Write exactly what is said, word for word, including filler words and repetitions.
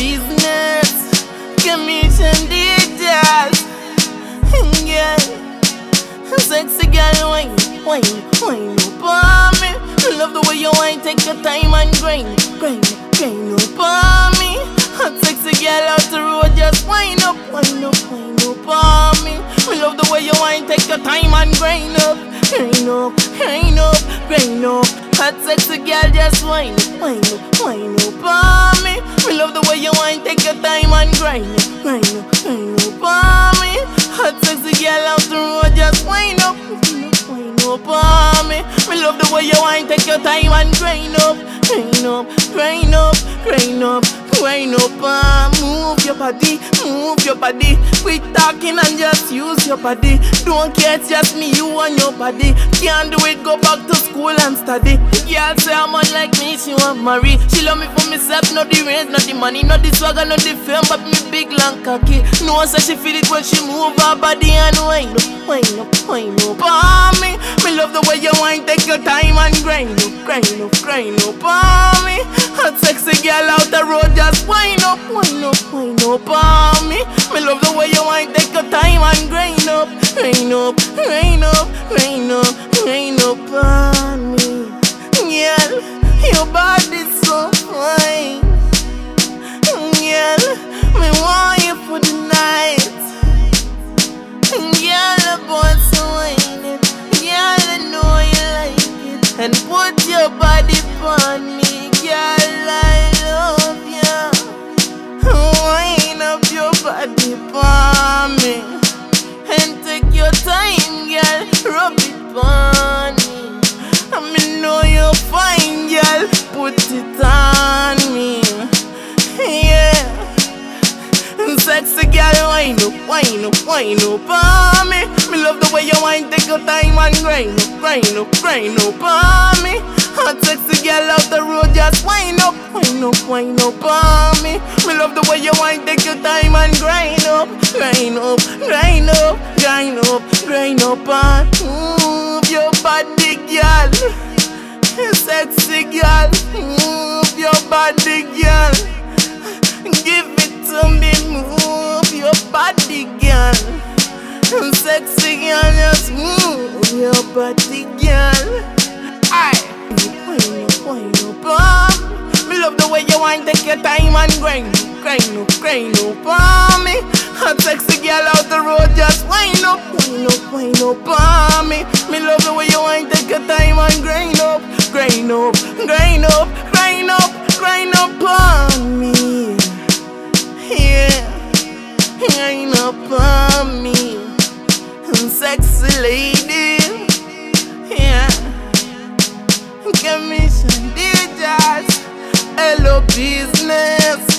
business. Commission details. Yeah. Sexy girl, wine, wine, wine up on me. I love the way you wine, take your time and grind, grind, grind up on me. Hot sexy girl out the road, just wine up, wine up, wine up on me. I love the way you wine, take your time and grind up, grind up, grind up, grind up. Hot sexy girl, just wine up, wine up, wine up on me. I love the way you wine, take your time and grind up, grind up, grind up on me. Hot sexy girl out the road, just wine up, wine up on me. Me love the way you wine, take your time and grind up, grind up, grind up, grind up, grind up and move your body, move your body. Quit talking and just use your body. Don't care, it's just me, you and your body. Can't do it, go back to school and study. Girl say a man like me, she want marry. She love me for myself, not the range, not the money, not the swagger, not the fame, but me big long cocky. No one say she feel it when she move her body and wind up, wind up, wind up on me. Me love the way you wine, take your time and grind up, grind up, grind up on me. Hot sexy girl out the road, just wind up, wind up, wind up on me. Me love the way you wine, take your time and grind up, grind up, grind up, grind up, grind up on me. Girl, your body's so fine. Girl, me want you for the night. Girl, the boy's so whining. Girl, I know you like it. And put your body on me. Girl, I love you. Wind up your body on me. And take your time, girl. Rub it on me. I me know you're fine, girl. Put it on me. Yeah. Sexy girl, wine up, wine up, wine up on me. Me love the way you wine, take your time and grind up, grind up, grind up on me. Hot sexy girl out the road, just wine up, wine up, wine up on me. Me love the way you wine, take your time and grind up, grind up, grind up, grind up, grind up and move your body, girl. Sexy girl, move your body, girl. Give it to me, move your body, girl. Sexy girl, just move your body, girl. Aye, wine up, wine up, um. Me love the way you wine, take your time and grind, grind up, grind up on me. Hot sexy girl out the road, just wine up, wine up, wine up on me. Me love the way you wine, take your time and grind up, grind up, grind up, grind up, grind up on me. Yeah, grind up on me, sexy lady. Yeah, commission details, hello business.